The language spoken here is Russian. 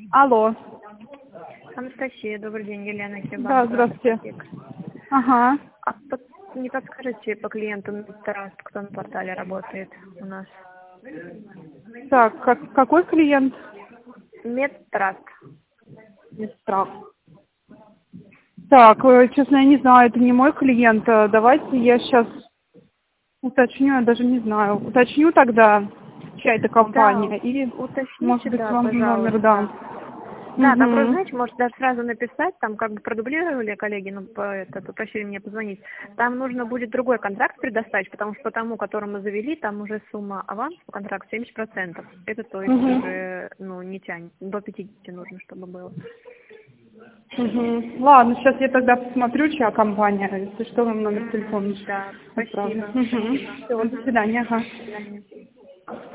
Алло. Анастасия, добрый день, Елена Кибан. Да, здравствуйте. Ага. Не подскажете по клиенту Медтраст, кто на портале работает у нас? Так, какой клиент? Медтраст. Страх. Так, честно, я не знаю, это не мой клиент. Давайте я сейчас уточню, я даже не знаю. Уточню тогда, чья это компания. Да, и, уточните, может быть, да, вам номер пожалуйста. дам. Да, там просто, Мгм. знаете, может даже сразу написать, там как бы продублировали коллеги, ну, попросили меня позвонить. Там нужно будет другой контракт предоставить, потому что по тому, который мы завели, там уже сумма аванс по контракту 70%. Это то есть уже, ну, не тянет. До 50 нужно, чтобы было. Угу. Ладно, сейчас я тогда посмотрю, чья компания. Если что, вам номер телефона Да, отправлю. спасибо. Угу. Все, до свидания. Ага. До свидания.